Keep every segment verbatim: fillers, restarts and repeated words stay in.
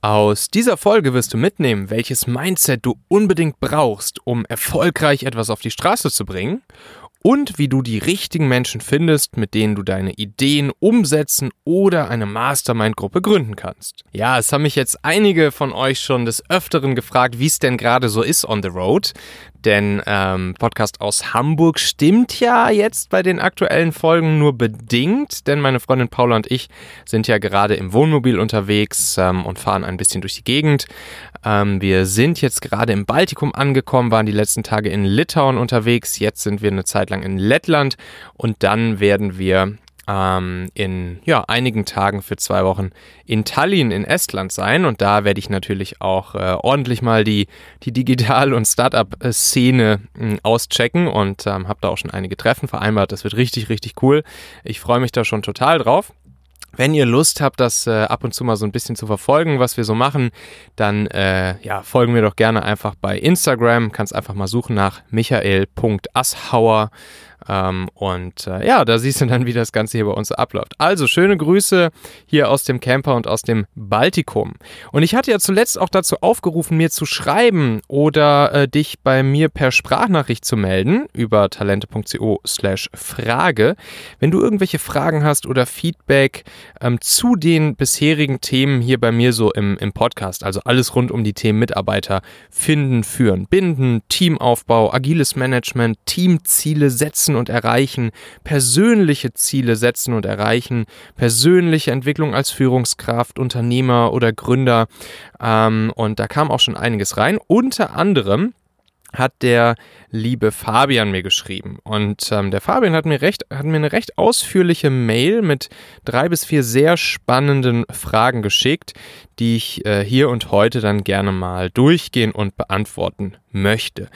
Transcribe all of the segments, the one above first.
Aus dieser Folge wirst du mitnehmen, welches Mindset du unbedingt brauchst, um erfolgreich etwas auf die Straße zu bringen und wie du die richtigen Menschen findest, mit denen du deine Ideen umsetzen oder eine Mastermind-Gruppe gründen kannst. Ja, es haben mich jetzt einige von euch schon des Öfteren gefragt, wie es denn gerade so ist on the road. Denn ähm, Podcast aus Hamburg stimmt ja jetzt bei den aktuellen Folgen nur bedingt, denn meine Freundin Paula und ich sind ja gerade im Wohnmobil unterwegs ähm, und fahren ein bisschen durch die Gegend. Ähm, wir sind jetzt gerade im Baltikum angekommen, waren die letzten Tage in Litauen unterwegs, jetzt sind wir eine Zeit lang in Lettland und dann werden wir ähm, in ja, einigen Tagen für zwei Wochen in Tallinn in Estland sein und da werde ich natürlich auch äh, ordentlich mal die, die Digital- und Startup-Szene äh, auschecken und ähm, habe da auch schon einige Treffen vereinbart. Das wird richtig, richtig cool. Ich freue mich da schon total drauf. Wenn ihr Lust habt, das äh, ab und zu mal so ein bisschen zu verfolgen, was wir so machen, dann äh, ja, folgen wir doch gerne einfach bei Instagram. Kannst einfach mal suchen nach michael punkt asshauer. Ähm, und äh, ja, da siehst du dann, wie das Ganze hier bei uns so abläuft. Also schöne Grüße hier aus dem Camper und aus dem Baltikum. Und ich hatte ja zuletzt auch dazu aufgerufen, mir zu schreiben oder äh, dich bei mir per Sprachnachricht zu melden über talente punkt co slash Frage. Wenn du irgendwelche Fragen hast oder Feedback ähm, zu den bisherigen Themen hier bei mir so im, im Podcast, also alles rund um die Themen Mitarbeiter finden, führen, binden, Teamaufbau, agiles Management, Teamziele setzen und erreichen, persönliche Ziele setzen und erreichen, persönliche Entwicklung als Führungskraft, Unternehmer oder Gründer. Ähm, und da kam auch schon einiges rein. Unter anderem hat der liebe Fabian mir geschrieben. Und ähm, der Fabian hat mir, recht, hat mir eine recht ausführliche Mail mit drei bis vier sehr spannenden Fragen geschickt, die ich äh, hier und heute dann gerne mal durchgehen und beantworten möchte.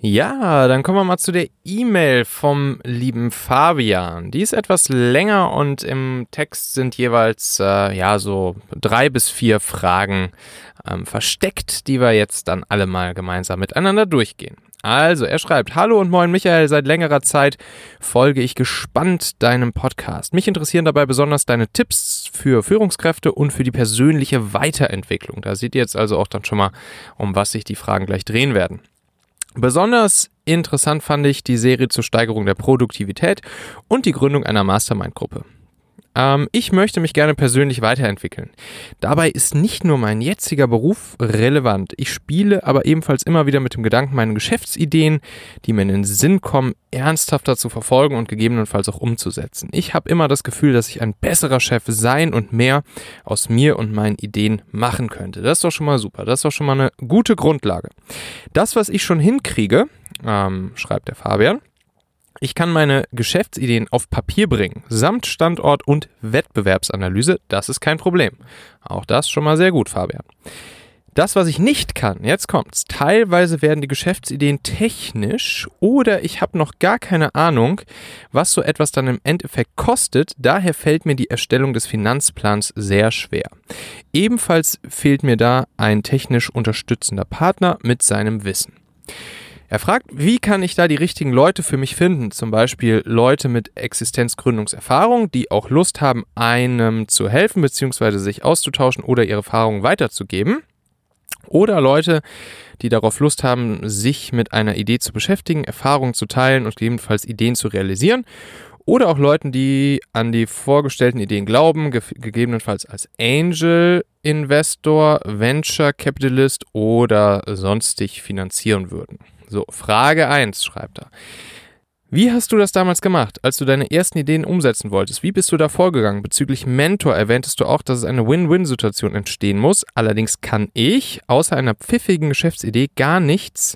Ja, dann kommen wir mal zu der E-Mail vom lieben Fabian. Die ist etwas länger und im Text sind jeweils äh, ja so drei bis vier Fragen ähm, versteckt, die wir jetzt dann alle mal gemeinsam miteinander durchgehen. Also, er schreibt: Hallo und moin Michael, seit längerer Zeit folge ich gespannt deinem Podcast. Mich interessieren dabei besonders deine Tipps für Führungskräfte und für die persönliche Weiterentwicklung. Da seht ihr jetzt also auch dann schon mal, um was sich die Fragen gleich drehen werden. Besonders interessant fand ich die Serie zur Steigerung der Produktivität und die Gründung einer Mastermind-Gruppe. Ähm, ich möchte mich gerne persönlich weiterentwickeln. Dabei ist nicht nur mein jetziger Beruf relevant. Ich spiele aber ebenfalls immer wieder mit dem Gedanken, meine Geschäftsideen, die mir in den Sinn kommen, ernsthafter zu verfolgen und gegebenenfalls auch umzusetzen. Ich habe immer das Gefühl, dass ich ein besserer Chef sein und mehr aus mir und meinen Ideen machen könnte. Das ist doch schon mal super. Das ist doch schon mal eine gute Grundlage. Das, was ich schon hinkriege, ähm, schreibt der Fabian, ich kann meine Geschäftsideen auf Papier bringen, samt Standort und Wettbewerbsanalyse, das ist kein Problem. Auch das schon mal sehr gut, Fabian. Das, was ich nicht kann, jetzt kommt's. Teilweise werden die Geschäftsideen technisch oder ich habe noch gar keine Ahnung, was so etwas dann im Endeffekt kostet. Daher fällt mir die Erstellung des Finanzplans sehr schwer. Ebenfalls fehlt mir da ein technisch unterstützender Partner mit seinem Wissen. Er fragt, wie kann ich da die richtigen Leute für mich finden? Zum Beispiel Leute mit Existenzgründungserfahrung, die auch Lust haben, einem zu helfen bzw. sich auszutauschen oder ihre Erfahrungen weiterzugeben. Oder Leute, die darauf Lust haben, sich mit einer Idee zu beschäftigen, Erfahrungen zu teilen und gegebenenfalls Ideen zu realisieren. Oder auch Leuten, die an die vorgestellten Ideen glauben, ge- gegebenenfalls als Angel Investor, Venture Capitalist oder sonstig finanzieren würden. So, Frage eins, schreibt er. Wie hast du das damals gemacht, als du deine ersten Ideen umsetzen wolltest? Wie bist du da vorgegangen? Bezüglich Mentor erwähntest du auch, dass es eine Win-Win-Situation entstehen muss. Allerdings kann ich, außer einer pfiffigen Geschäftsidee, gar nichts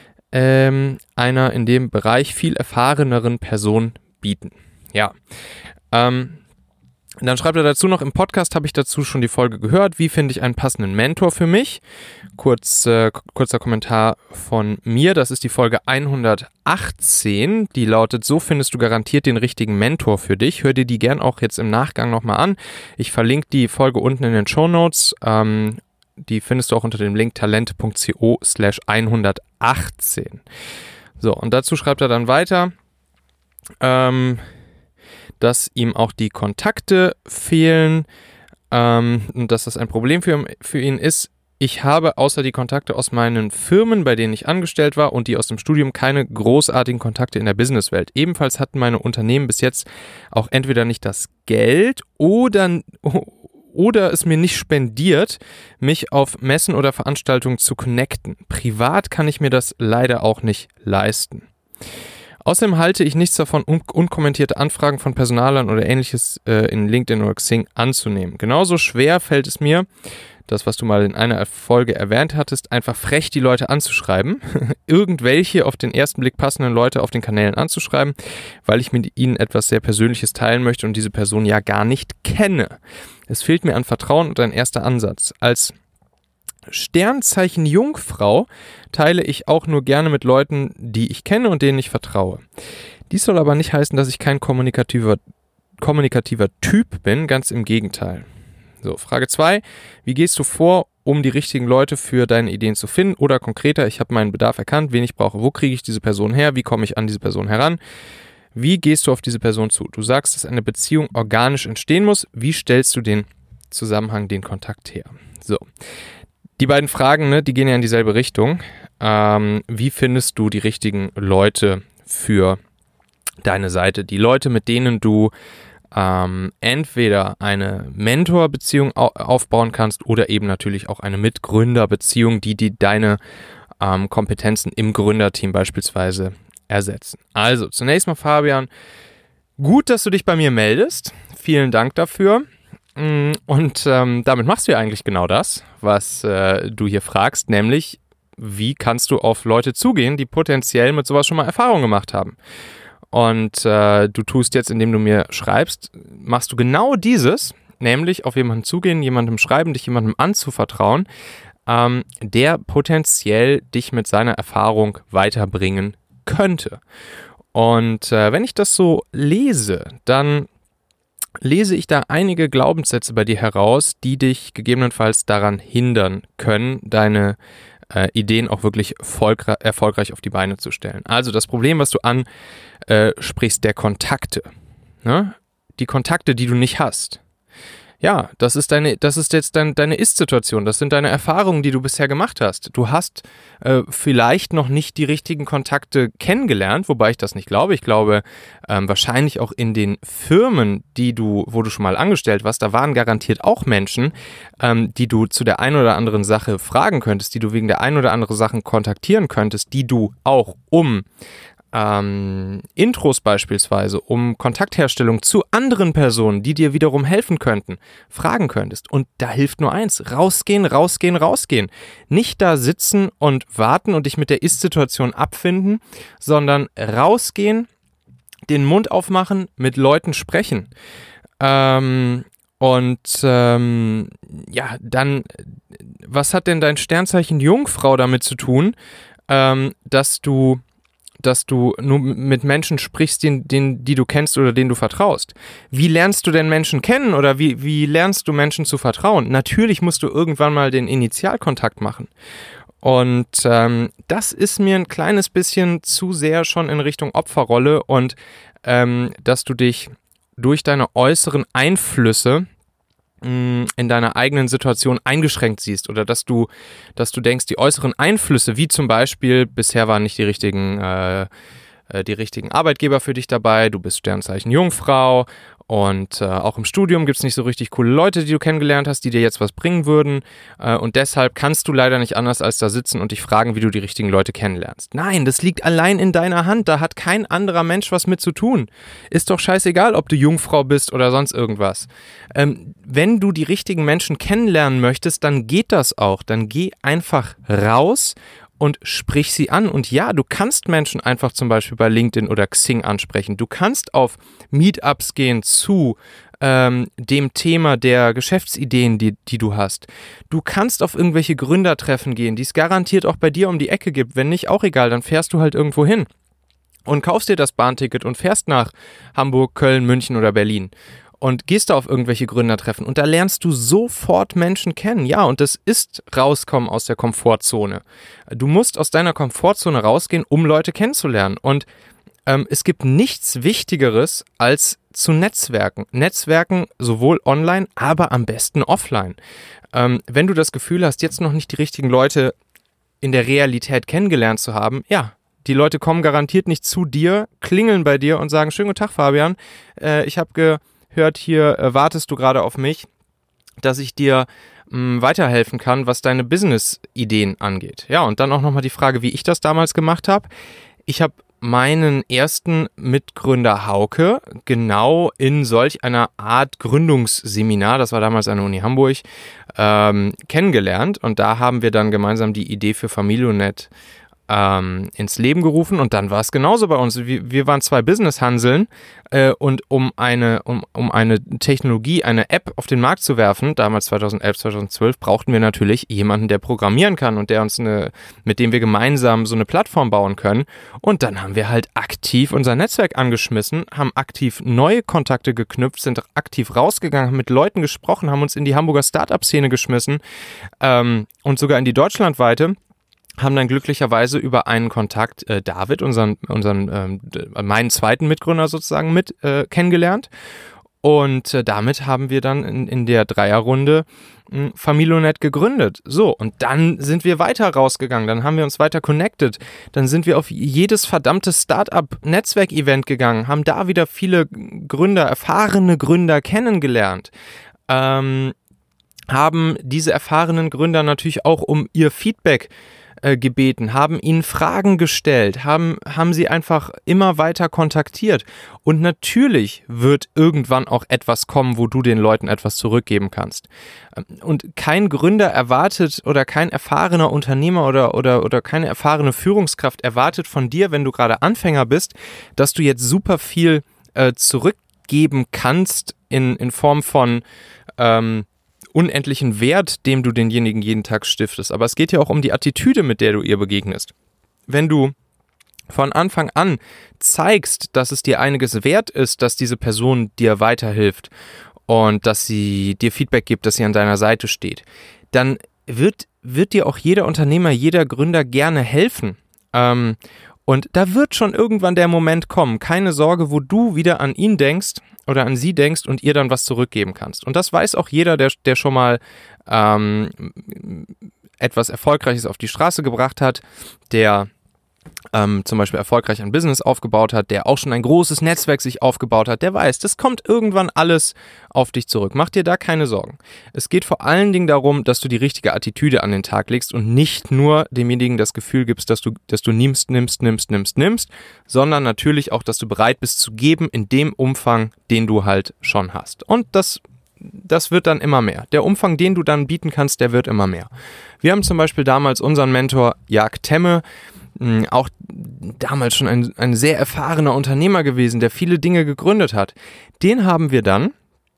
ähm, einer in dem Bereich viel erfahreneren Person bieten. Ja, ähm... Dann schreibt er dazu noch, im Podcast habe ich dazu schon die Folge gehört. Wie finde ich einen passenden Mentor für mich? Kurz, äh, kurzer Kommentar von mir. Das ist die Folge hundertachtzehn. Die lautet, so findest du garantiert den richtigen Mentor für dich. Hör dir die gern auch jetzt im Nachgang nochmal an. Ich verlinke die Folge unten in den Shownotes. Ähm, die findest du auch unter dem Link talente punkt co slash hundertachtzehn. So, und dazu schreibt er dann weiter, ähm... dass ihm auch die Kontakte fehlen, ähm, und dass das ein Problem für, für ihn ist. Ich habe außer die Kontakte aus meinen Firmen, bei denen ich angestellt war und die aus dem Studium, keine großartigen Kontakte in der Businesswelt. Ebenfalls hatten meine Unternehmen bis jetzt auch entweder nicht das Geld oder, oder es mir nicht spendiert, mich auf Messen oder Veranstaltungen zu connecten. Privat kann ich mir das leider auch nicht leisten. Außerdem halte ich nichts davon, un- unkommentierte Anfragen von Personalern oder ähnliches äh, in LinkedIn oder Xing anzunehmen. Genauso schwer fällt es mir, das, was du mal in einer Folge erwähnt hattest, einfach frech die Leute anzuschreiben, irgendwelche auf den ersten Blick passenden Leute auf den Kanälen anzuschreiben, weil ich mit ihnen etwas sehr Persönliches teilen möchte und diese Person ja gar nicht kenne. Es fehlt mir an Vertrauen und ein erster Ansatz. Als Sternzeichen Jungfrau teile ich auch nur gerne mit Leuten, die ich kenne und denen ich vertraue. Dies soll aber nicht heißen, dass ich kein kommunikativer, kommunikativer Typ bin, ganz im Gegenteil. So, Frage zwei. Wie gehst du vor, um die richtigen Leute für deine Ideen zu finden? Oder konkreter, ich habe meinen Bedarf erkannt, wen ich brauche. Wo kriege ich diese Person her? Wie komme ich an diese Person heran? Wie gehst du auf diese Person zu? Du sagst, dass eine Beziehung organisch entstehen muss. Wie stellst du den Zusammenhang, den Kontakt her? So, die beiden Fragen, ne, die gehen ja in dieselbe Richtung. Ähm, wie findest du die richtigen Leute für deine Seite? Die Leute, mit denen du Ähm, entweder eine Mentorbeziehung au- aufbauen kannst oder eben natürlich auch eine Mitgründerbeziehung, die, die deine ähm, Kompetenzen im Gründerteam beispielsweise ersetzen. Also zunächst mal, Fabian, gut, dass du dich bei mir meldest. Vielen Dank dafür. Und ähm, damit machst du ja eigentlich genau das, was äh, du hier fragst, nämlich wie kannst du auf Leute zugehen, die potenziell mit sowas schon mal Erfahrung gemacht haben. Und äh, du tust jetzt, indem du mir schreibst, machst du genau dieses, nämlich auf jemanden zugehen, jemandem schreiben, dich jemandem anzuvertrauen, ähm, der potenziell dich mit seiner Erfahrung weiterbringen könnte. Und äh, wenn ich das so lese, dann lese ich da einige Glaubenssätze bei dir heraus, die dich gegebenenfalls daran hindern können, deine äh, Ideen auch wirklich erfolgre- erfolgreich auf die Beine zu stellen. Also das Problem, was du ansprichst, der Kontakte, ne? Die Kontakte, die du nicht hast. Ja, das ist deine, das ist jetzt dein, deine Ist-Situation, das sind deine Erfahrungen, die du bisher gemacht hast. Du hast äh, vielleicht noch nicht die richtigen Kontakte kennengelernt, wobei ich das nicht glaube. Ich glaube, ähm, wahrscheinlich auch in den Firmen, die du, wo du schon mal angestellt warst, da waren garantiert auch Menschen, ähm, die du zu der einen oder anderen Sache fragen könntest, die du wegen der einen oder anderen Sachen kontaktieren könntest, die du auch um Ähm, Intros beispielsweise, um Kontaktherstellung zu anderen Personen, die dir wiederum helfen könnten, fragen könntest. Und da hilft nur eins: rausgehen, rausgehen, rausgehen. Nicht da sitzen und warten und dich mit der Ist-Situation abfinden, sondern rausgehen, den Mund aufmachen, mit Leuten sprechen. Ähm, und ähm, ja, dann, was hat denn dein Sternzeichen Jungfrau damit zu tun, ähm, dass du dass du nur mit Menschen sprichst, den, den, die du kennst oder denen du vertraust. Wie lernst du denn Menschen kennen oder wie, wie lernst du Menschen zu vertrauen? Natürlich musst du irgendwann mal den Initialkontakt machen. Und ähm, das ist mir ein kleines bisschen zu sehr schon in Richtung Opferrolle und ähm, dass du dich durch deine äußeren Einflüsse in deiner eigenen Situation eingeschränkt siehst oder dass du, dass du denkst, die äußeren Einflüsse, wie zum Beispiel, bisher waren nicht die richtigen, äh, die richtigen Arbeitgeber für dich dabei, du bist Sternzeichen Jungfrau und äh, auch im Studium gibt es nicht so richtig coole Leute, die du kennengelernt hast, die dir jetzt was bringen würden äh, und deshalb kannst du leider nicht anders als da sitzen und dich fragen, wie du die richtigen Leute kennenlernst. Nein, das liegt allein in deiner Hand, da hat kein anderer Mensch was mit zu tun. Ist doch scheißegal, ob du Jungfrau bist oder sonst irgendwas. Ähm, wenn du die richtigen Menschen kennenlernen möchtest, dann geht das auch. Dann geh einfach raus und sprich sie an. Und ja, du kannst Menschen einfach zum Beispiel bei LinkedIn oder Xing ansprechen. Du kannst auf Meetups gehen zu ähm, dem Thema der Geschäftsideen, die, die du hast. Du kannst auf irgendwelche Gründertreffen gehen, die es garantiert auch bei dir um die Ecke gibt. Wenn nicht, auch egal, dann fährst du halt irgendwo hin und kaufst dir das Bahnticket und fährst nach Hamburg, Köln, München oder Berlin. Und gehst da auf irgendwelche Gründertreffen und da lernst du sofort Menschen kennen. Ja, und das ist rauskommen aus der Komfortzone. Du musst aus deiner Komfortzone rausgehen, um Leute kennenzulernen. Und ähm, es gibt nichts Wichtigeres als zu Netzwerken. Netzwerken sowohl online, aber am besten offline. Ähm, wenn du das Gefühl hast, jetzt noch nicht die richtigen Leute in der Realität kennengelernt zu haben, ja, die Leute kommen garantiert nicht zu dir, klingeln bei dir und sagen, schönen guten Tag, Fabian, äh, ich habe gehört, hier äh, wartest du gerade auf mich, dass ich dir mh, weiterhelfen kann, was deine Business-Ideen angeht. Ja, und dann auch nochmal die Frage, wie ich das damals gemacht habe. Ich habe meinen ersten Mitgründer Hauke genau in solch einer Art Gründungsseminar, das war damals an der Uni Hamburg, ähm, kennengelernt. Und da haben wir dann gemeinsam die Idee für Familionet ähm, ins Leben gerufen. Und dann war es genauso bei uns. Wir, wir waren zwei Business-Hanseln äh, und um eine, um, um eine Technologie, eine App auf den Markt zu werfen, damals zweitausendelf, zweitausendzwölf, brauchten wir natürlich jemanden, der programmieren kann und der uns eine, mit dem wir gemeinsam so eine Plattform bauen können. Und dann haben wir halt aktiv unser Netzwerk angeschmissen, haben aktiv neue Kontakte geknüpft, sind aktiv rausgegangen, haben mit Leuten gesprochen, haben uns in die Hamburger Startup-Szene geschmissen ähm, und sogar in die deutschlandweite. Haben dann glücklicherweise über einen Kontakt äh, David, unseren, unseren ähm, meinen zweiten Mitgründer sozusagen, mit äh, kennengelernt. Und äh, damit haben wir dann in, in der Dreierrunde äh, Familionet gegründet. So, und dann sind wir weiter rausgegangen, dann haben wir uns weiter connected, dann sind wir auf jedes verdammte Startup-Netzwerk-Event gegangen, haben da wieder viele Gründer, erfahrene Gründer kennengelernt. Ähm, haben diese erfahrenen Gründer natürlich auch um ihr Feedback gebeten, haben ihnen Fragen gestellt, haben, haben sie einfach immer weiter kontaktiert. Und natürlich wird irgendwann auch etwas kommen, wo du den Leuten etwas zurückgeben kannst. Und kein Gründer erwartet oder kein erfahrener Unternehmer oder, oder, oder keine erfahrene Führungskraft erwartet von dir, wenn du gerade Anfänger bist, dass du jetzt super viel äh, zurückgeben kannst in, in Form von ähm, unendlichen Wert, dem du denjenigen jeden Tag stiftest. Aber es geht ja auch um die Attitüde, mit der du ihr begegnest. Wenn du von Anfang an zeigst, dass es dir einiges wert ist, dass diese Person dir weiterhilft und dass sie dir Feedback gibt, dass sie an deiner Seite steht, dann wird, wird dir auch jeder Unternehmer, jeder Gründer gerne helfen. Ähm, und da wird schon irgendwann der Moment kommen, keine Sorge, wo du wieder an ihn denkst oder an sie denkst und ihr dann was zurückgeben kannst. Und das weiß auch jeder, der, der schon mal ähm, etwas Erfolgreiches auf die Straße gebracht hat, der ähm, zum Beispiel erfolgreich ein Business aufgebaut hat, der auch schon ein großes Netzwerk sich aufgebaut hat, der weiß, das kommt irgendwann alles auf dich zurück. Mach dir da keine Sorgen. Es geht vor allen Dingen darum, dass du die richtige Attitüde an den Tag legst und nicht nur demjenigen das Gefühl gibst, dass du, dass du nimmst, nimmst, nimmst, nimmst, nimmst, sondern natürlich auch, dass du bereit bist zu geben in dem Umfang, den du halt schon hast. Und das Das wird dann immer mehr. Der Umfang, den du dann bieten kannst, der wird immer mehr. Wir haben zum Beispiel damals unseren Mentor Jörg Temme, auch damals schon ein, ein sehr erfahrener Unternehmer gewesen, der viele Dinge gegründet hat. Den haben wir dann,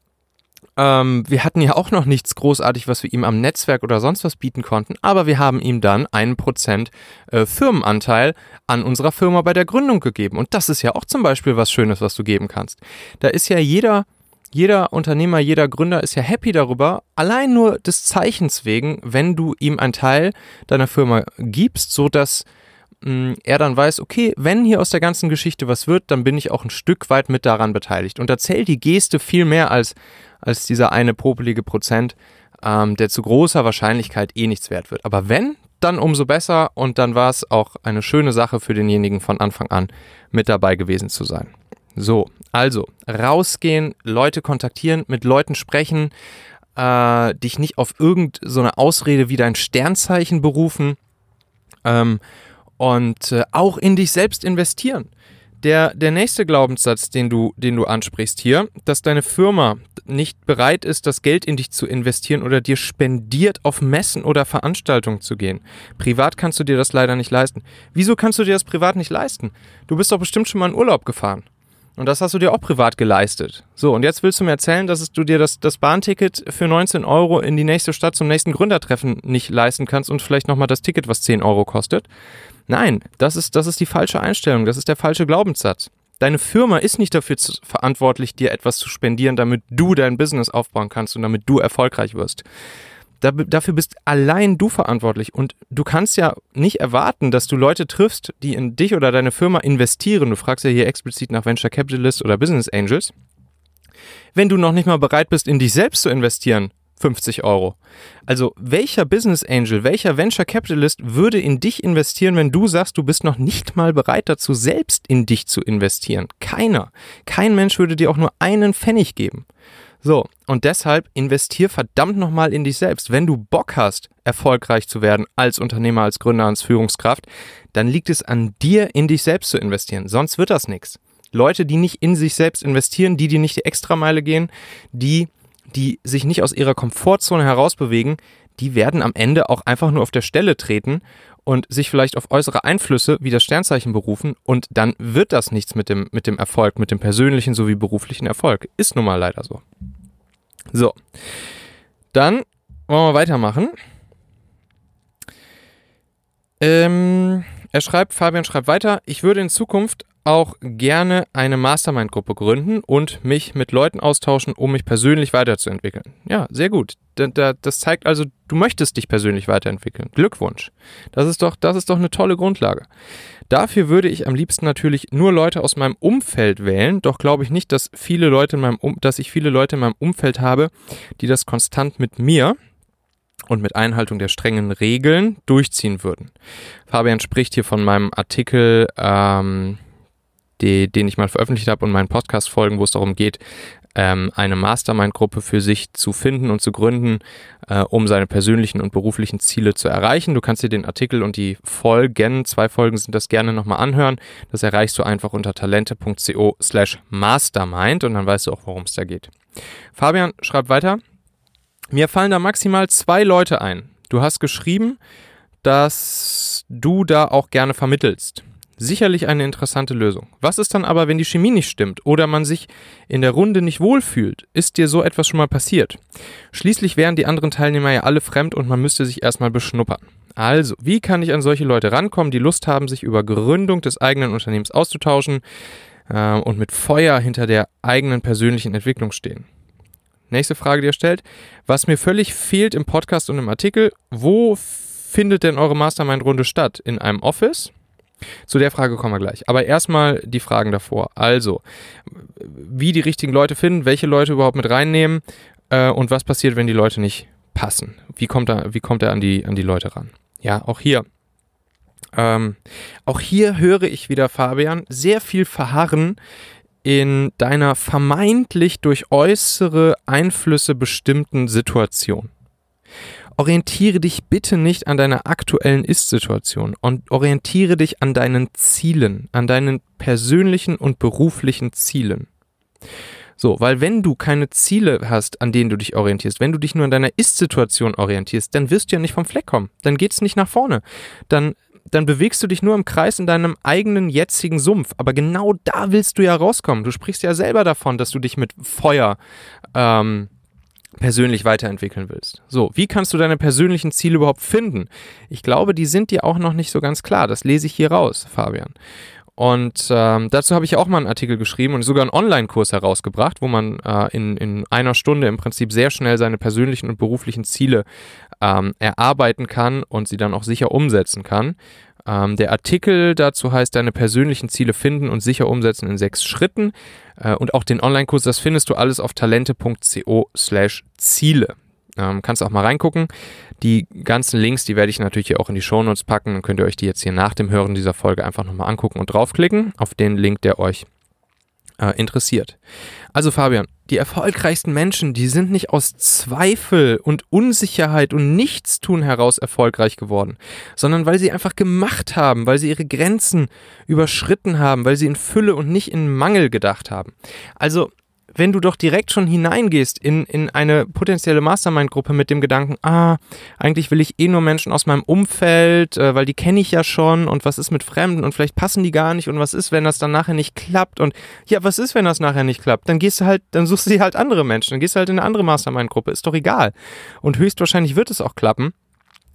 ähm, wir hatten ja auch noch nichts großartig, was wir ihm am Netzwerk oder sonst was bieten konnten, aber wir haben ihm dann einen Prozent äh, Firmenanteil an unserer Firma bei der Gründung gegeben. Und das ist ja auch zum Beispiel was Schönes, was du geben kannst. Da ist ja jeder... Jeder Unternehmer, jeder Gründer ist ja happy darüber, allein nur des Zeichens wegen, wenn du ihm einen Teil deiner Firma gibst, sodass mh, er dann weiß, okay, wenn hier aus der ganzen Geschichte was wird, dann bin ich auch ein Stück weit mit daran beteiligt. Und da zählt die Geste viel mehr als, als dieser eine popelige Prozent, ähm, der zu großer Wahrscheinlichkeit eh nichts wert wird. Aber wenn, dann umso besser, und dann war es auch eine schöne Sache für denjenigen von Anfang an mit dabei gewesen zu sein. So, also rausgehen, Leute kontaktieren, mit Leuten sprechen, äh, dich nicht auf irgendeine so eine Ausrede wie dein Sternzeichen berufen ähm, und äh, auch in dich selbst investieren. Der, der nächste Glaubenssatz, den du, den du ansprichst hier, dass deine Firma nicht bereit ist, das Geld in dich zu investieren oder dir spendiert, auf Messen oder Veranstaltungen zu gehen. Privat kannst du dir das leider nicht leisten. Wieso kannst du dir das privat nicht leisten? Du bist doch bestimmt schon mal in Urlaub gefahren. Und das hast du dir auch privat geleistet. So, und jetzt willst du mir erzählen, dass du dir das, das Bahnticket für neunzehn Euro in die nächste Stadt zum nächsten Gründertreffen nicht leisten kannst und vielleicht nochmal das Ticket, was zehn Euro kostet? Nein, das ist, das ist die falsche Einstellung, das ist der falsche Glaubenssatz. Deine Firma ist nicht dafür zu, verantwortlich, dir etwas zu spendieren, damit du dein Business aufbauen kannst und damit du erfolgreich wirst. Da, dafür bist allein du verantwortlich und du kannst ja nicht erwarten, dass du Leute triffst, die in dich oder deine Firma investieren. Du fragst ja hier explizit nach Venture Capitalists oder Business Angels. Wenn du noch nicht mal bereit bist, in dich selbst zu investieren, fünfzig Euro. Also welcher Business Angel, welcher Venture Capitalist würde in dich investieren, wenn du sagst, du bist noch nicht mal bereit dazu, selbst in dich zu investieren? Keiner. Kein Mensch würde dir auch nur einen Pfennig geben. So, und deshalb investier verdammt nochmal in dich selbst. Wenn du Bock hast, erfolgreich zu werden als Unternehmer, als Gründer, als Führungskraft, dann liegt es an dir, in dich selbst zu investieren. Sonst wird das nichts. Leute, die nicht in sich selbst investieren, die, die nicht die Extrameile gehen, die die sich nicht aus ihrer Komfortzone herausbewegen, die werden am Ende auch einfach nur auf der Stelle treten und sich vielleicht auf äußere Einflüsse wie das Sternzeichen berufen und dann wird das nichts mit dem, mit dem Erfolg, mit dem persönlichen sowie beruflichen Erfolg. Ist nun mal leider so. So, dann wollen wir weitermachen. Ähm, er schreibt, Fabian schreibt weiter, ich würde in Zukunft auch gerne eine Mastermind-Gruppe gründen und mich mit Leuten austauschen, um mich persönlich weiterzuentwickeln. Ja, sehr gut. Das zeigt also, du möchtest dich persönlich weiterentwickeln. Glückwunsch. Das ist doch, das ist doch eine tolle Grundlage. Dafür würde ich am liebsten natürlich nur Leute aus meinem Umfeld wählen, doch glaube ich nicht, dass viele Leute in meinem um- dass ich viele Leute in meinem Umfeld habe, die das konstant mit mir und mit Einhaltung der strengen Regeln durchziehen würden. Fabian spricht hier von meinem Artikel, ähm, die, den ich mal veröffentlicht habe und meinen Podcast-Folgen, wo es darum geht, ähm, eine Mastermind-Gruppe für sich zu finden und zu gründen, äh, um seine persönlichen und beruflichen Ziele zu erreichen. Du kannst dir den Artikel und die Folgen, zwei Folgen sind das, gerne nochmal anhören. Das erreichst du einfach unter talente.co slash mastermind und dann weißt du auch, worum es da geht. Fabian schreibt weiter. Mir fallen da maximal zwei Leute ein. Du hast geschrieben, dass du da auch gerne vermittelst. Sicherlich eine interessante Lösung. Was ist dann aber, wenn die Chemie nicht stimmt oder man sich in der Runde nicht wohlfühlt? Ist dir so etwas schon mal passiert? Schließlich wären die anderen Teilnehmer ja alle fremd und man müsste sich erstmal beschnuppern. Also, wie kann ich an solche Leute rankommen, die Lust haben, sich über Gründung des eigenen Unternehmens auszutauschen äh, und mit Feuer hinter der eigenen persönlichen Entwicklung stehen? Nächste Frage, die er stellt. Was mir völlig fehlt im Podcast und im Artikel, wo findet denn eure Mastermind-Runde statt? In einem Office? Zu der Frage kommen wir gleich. Aber erstmal die Fragen davor. Also, wie die richtigen Leute finden, welche Leute überhaupt mit reinnehmen äh, und was passiert, wenn die Leute nicht passen. Wie kommt er, wie kommt er an die, an die Leute ran? Ja, auch hier. Ähm, auch hier höre ich wieder, Fabian, sehr viel Verharren in deiner vermeintlich durch äußere Einflüsse bestimmten Situation. Orientiere dich bitte nicht an deiner aktuellen Ist-Situation und orientiere dich an deinen Zielen, an deinen persönlichen und beruflichen Zielen. So, weil wenn du keine Ziele hast, an denen du dich orientierst, wenn du dich nur an deiner Ist-Situation orientierst, dann wirst du ja nicht vom Fleck kommen, dann geht's nicht nach vorne, dann dann bewegst du dich nur im Kreis in deinem eigenen jetzigen Sumpf. Aber genau da willst du ja rauskommen. Du sprichst ja selber davon, dass du dich mit Feuer ähm, persönlich weiterentwickeln willst. So, wie kannst du deine persönlichen Ziele überhaupt finden? Ich glaube, die sind dir auch noch nicht so ganz klar. Das lese ich hier raus, Fabian. Und ähm, dazu habe ich auch mal einen Artikel geschrieben und sogar einen Online-Kurs herausgebracht, wo man äh, in, in einer Stunde im Prinzip sehr schnell seine persönlichen und beruflichen Ziele ähm, erarbeiten kann und sie dann auch sicher umsetzen kann. Ähm, der Artikel dazu heißt, deine persönlichen Ziele finden und sicher umsetzen in sechs Schritten. Äh, und auch den Online-Kurs, das findest du alles auf talente.co slash Ziele. Ähm, kannst auch mal reingucken. Die ganzen Links, die werde ich natürlich hier auch in die Shownotes packen. Dann könnt ihr euch die jetzt hier nach dem Hören dieser Folge einfach nochmal angucken und draufklicken auf den Link, der euch äh, interessiert. Also Fabian, die erfolgreichsten Menschen, die sind nicht aus Zweifel und Unsicherheit und Nichtstun heraus erfolgreich geworden, sondern weil sie einfach gemacht haben, weil sie ihre Grenzen überschritten haben, weil sie in Fülle und nicht in Mangel gedacht haben. Also wenn du doch direkt schon hineingehst in, in eine potenzielle Mastermind-Gruppe mit dem Gedanken, ah, eigentlich will ich eh nur Menschen aus meinem Umfeld, äh, weil die kenne ich ja schon und was ist mit Fremden und vielleicht passen die gar nicht und was ist, wenn das dann nachher nicht klappt und ja, was ist, wenn das nachher nicht klappt? Dann gehst du halt, dann suchst du dir halt andere Menschen, dann gehst du halt in eine andere Mastermind-Gruppe, ist doch egal. Und höchstwahrscheinlich wird es auch klappen.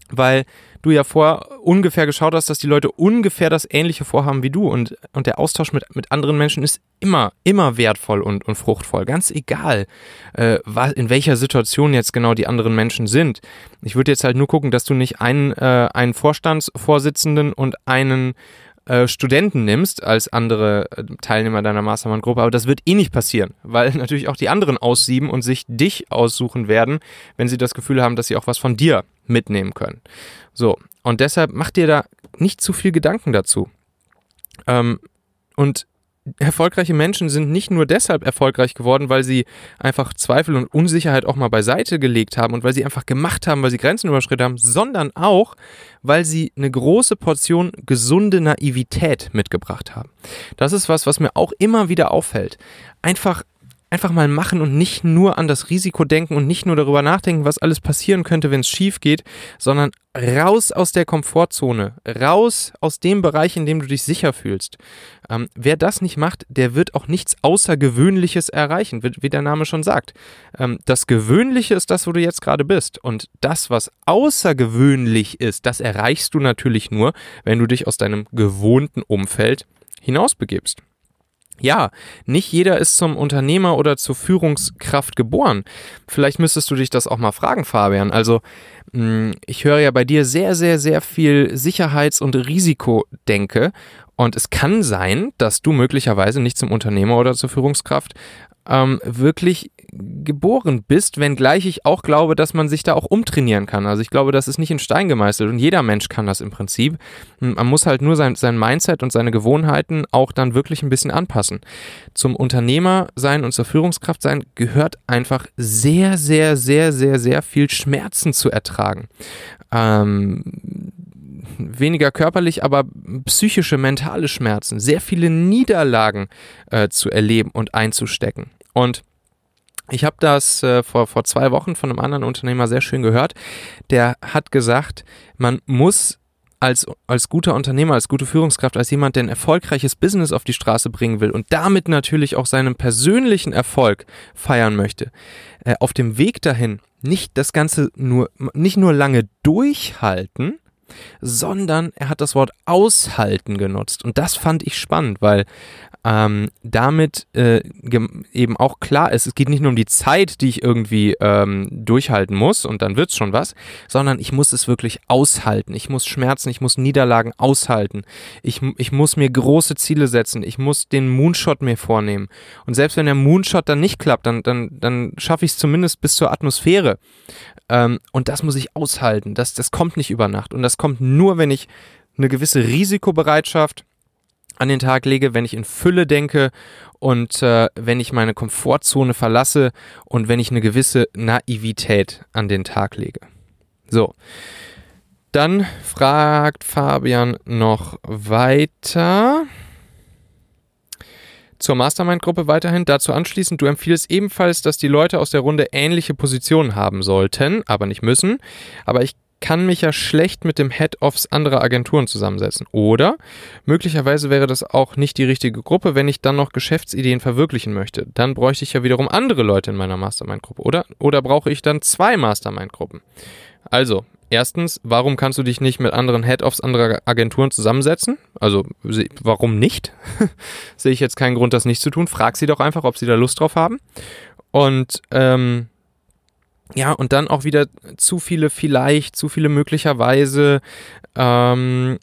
weil du ja vorher ungefähr geschaut hast, dass die Leute ungefähr das Ähnliche vorhaben wie du und, und der Austausch mit, mit anderen Menschen ist immer, immer wertvoll und, und fruchtvoll, ganz egal, äh, was, in welcher Situation jetzt genau die anderen Menschen sind. Ich würde jetzt halt nur gucken, dass du nicht einen, äh, einen Vorstandsvorsitzenden und einen äh, Studenten nimmst als andere äh, Teilnehmer deiner Mastermind-Gruppe, aber das wird eh nicht passieren, weil natürlich auch die anderen aussieben und sich dich aussuchen werden, wenn sie das Gefühl haben, dass sie auch was von dir mitnehmen können. So, und deshalb mach dir da nicht zu viel Gedanken dazu. Ähm, und erfolgreiche Menschen sind nicht nur deshalb erfolgreich geworden, weil sie einfach Zweifel und Unsicherheit auch mal beiseite gelegt haben und weil sie einfach gemacht haben, weil sie Grenzen überschritten haben, sondern auch, weil sie eine große Portion gesunde Naivität mitgebracht haben. Das ist was, was mir auch immer wieder auffällt. Einfach Einfach mal machen und nicht nur an das Risiko denken und nicht nur darüber nachdenken, was alles passieren könnte, wenn es schief geht, sondern raus aus der Komfortzone, raus aus dem Bereich, in dem du dich sicher fühlst. Ähm, wer das nicht macht, der wird auch nichts Außergewöhnliches erreichen, wie, wie der Name schon sagt. Ähm, das Gewöhnliche ist das, wo du jetzt gerade bist. Und das, was außergewöhnlich ist, das erreichst du natürlich nur, wenn du dich aus deinem gewohnten Umfeld hinausbegibst. Ja, nicht jeder ist zum Unternehmer oder zur Führungskraft geboren. Vielleicht müsstest du dich das auch mal fragen, Fabian. Also ich höre ja bei dir sehr, sehr, sehr viel Sicherheits- und Risikodenke und es kann sein, dass du möglicherweise nicht zum Unternehmer oder zur Führungskraft ähm, wirklich geboren bist, wenngleich ich auch glaube, dass man sich da auch umtrainieren kann. Also ich glaube, das ist nicht in Stein gemeißelt und jeder Mensch kann das im Prinzip. Man muss halt nur sein, sein Mindset und seine Gewohnheiten auch dann wirklich ein bisschen anpassen. Zum Unternehmer sein und zur Führungskraft sein gehört einfach sehr, sehr, sehr, sehr, sehr viel Schmerzen zu ertragen. Ähm, weniger körperlich, aber psychische, mentale Schmerzen, sehr viele Niederlagen äh, zu erleben und einzustecken. Und ich habe das äh, vor, vor zwei Wochen von einem anderen Unternehmer sehr schön gehört. Der hat gesagt, man muss als, als guter Unternehmer, als gute Führungskraft, als jemand, der ein erfolgreiches Business auf die Straße bringen will und damit natürlich auch seinen persönlichen Erfolg feiern möchte, äh, auf dem Weg dahin nicht das Ganze nur, nicht nur lange durchhalten, sondern er hat das Wort aushalten genutzt. Und das fand ich spannend, weil ähm, damit äh, ge- eben auch klar ist, es geht nicht nur um die Zeit, die ich irgendwie ähm, durchhalten muss und dann wird's schon was, sondern ich muss es wirklich aushalten. Ich muss Schmerzen, ich muss Niederlagen aushalten. Ich, ich muss mir große Ziele setzen. Ich muss den Moonshot mir vornehmen. Und selbst wenn der Moonshot dann nicht klappt, dann, dann, dann schaffe ich es zumindest bis zur Atmosphäre. Ähm, und das muss ich aushalten. Das, das kommt nicht über Nacht. Und das kommt nur, wenn ich eine gewisse Risikobereitschaft an den Tag lege, wenn ich in Fülle denke und äh, wenn ich meine Komfortzone verlasse und wenn ich eine gewisse Naivität an den Tag lege. So, dann fragt Fabian noch weiter. Zur Mastermind-Gruppe weiterhin. Dazu anschließend, du empfiehlst ebenfalls, dass die Leute aus der Runde ähnliche Positionen haben sollten, aber nicht müssen. Aber ich kann mich ja schlecht mit dem Head-Offs anderer Agenturen zusammensetzen. Oder möglicherweise wäre das auch nicht die richtige Gruppe, wenn ich dann noch Geschäftsideen verwirklichen möchte. Dann bräuchte ich ja wiederum andere Leute in meiner Mastermind-Gruppe, oder? Oder brauche ich dann zwei Mastermind-Gruppen? Also, erstens, warum kannst du dich nicht mit anderen Head-Offs anderer Agenturen zusammensetzen? Also, warum nicht? Sehe ich jetzt keinen Grund, das nicht zu tun. Frag sie doch einfach, ob sie da Lust drauf haben. Und, ähm, ja, und dann auch wieder zu viele vielleicht, zu viele möglicherweise. Ähm,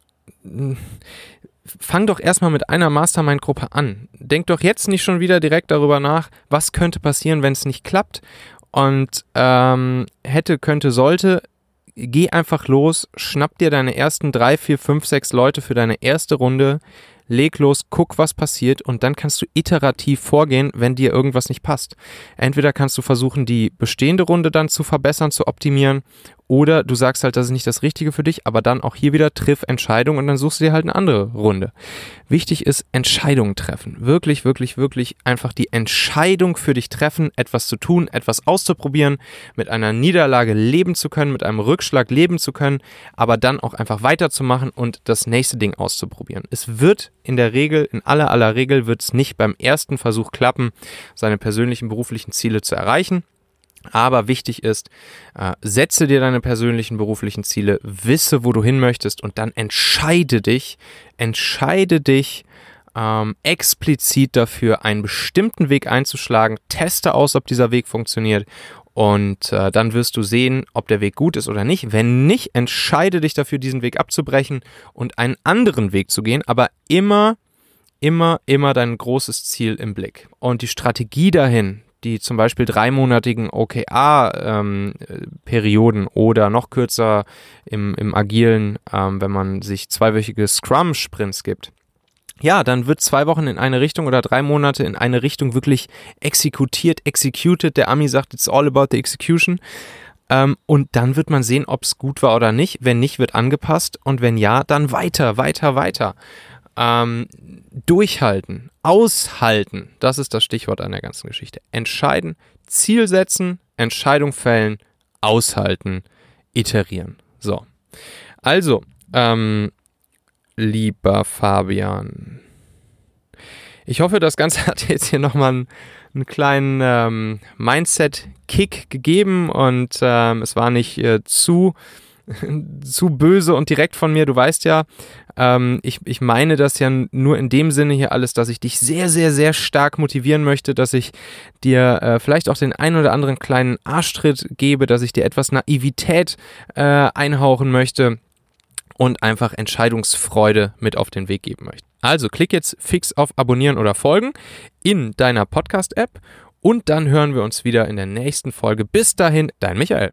fang doch erstmal mit einer Mastermind-Gruppe an. Denk doch jetzt nicht schon wieder direkt darüber nach, was könnte passieren, wenn es nicht klappt. Und ähm, hätte, könnte, sollte. Geh einfach los, schnapp dir deine ersten drei, vier, fünf, sechs Leute für deine erste Runde, leg los, guck, was passiert und dann kannst du iterativ vorgehen, wenn dir irgendwas nicht passt. Entweder kannst du versuchen, die bestehende Runde dann zu verbessern, zu optimieren oder du sagst halt, das ist nicht das Richtige für dich, aber dann auch hier wieder triff Entscheidungen und dann suchst du dir halt eine andere Runde. Wichtig ist, Entscheidungen treffen. Wirklich, wirklich, wirklich einfach die Entscheidung für dich treffen, etwas zu tun, etwas auszuprobieren, mit einer Niederlage leben zu können, mit einem Rückschlag leben zu können, aber dann auch einfach weiterzumachen und das nächste Ding auszuprobieren. Es wird in der Regel, in aller aller Regel wird es nicht beim ersten Versuch klappen, seine persönlichen beruflichen Ziele zu erreichen. Aber wichtig ist, äh, setze dir deine persönlichen beruflichen Ziele, wisse, wo du hin möchtest und dann entscheide dich, entscheide dich ähm, explizit dafür, einen bestimmten Weg einzuschlagen, teste aus, ob dieser Weg funktioniert und äh, dann wirst du sehen, ob der Weg gut ist oder nicht. Wenn nicht, entscheide dich dafür, diesen Weg abzubrechen und einen anderen Weg zu gehen, aber immer, immer, immer dein großes Ziel im Blick. Und die Strategie dahin, die zum Beispiel dreimonatigen O K R-Perioden ähm, oder noch kürzer im, im Agilen, ähm, wenn man sich zweiwöchige Scrum-Sprints gibt, ja, dann wird zwei Wochen in eine Richtung oder drei Monate in eine Richtung wirklich exekutiert, executed. Der Ami sagt, it's all about the execution. Ähm, und dann wird man sehen, ob es gut war oder nicht. Wenn nicht, wird angepasst und wenn ja, dann weiter, weiter, weiter. Ähm, durchhalten, aushalten, das ist das Stichwort an der ganzen Geschichte. Entscheiden, Ziel setzen, Entscheidung fällen, aushalten, iterieren. So, also, ähm, lieber Fabian, ich hoffe, das Ganze hat jetzt hier nochmal einen, einen kleinen ähm, Mindset-Kick gegeben und ähm, es war nicht äh, zu zu böse und direkt von mir. Du weißt ja, ähm, ich, ich meine das ja nur in dem Sinne hier alles, dass ich dich sehr, sehr, sehr stark motivieren möchte, dass ich dir äh, vielleicht auch den einen oder anderen kleinen Arschtritt gebe, dass ich dir etwas Naivität äh, einhauchen möchte und einfach Entscheidungsfreude mit auf den Weg geben möchte. Also klick jetzt fix auf Abonnieren oder Folgen in deiner Podcast-App und dann hören wir uns wieder in der nächsten Folge. Bis dahin, dein Michael.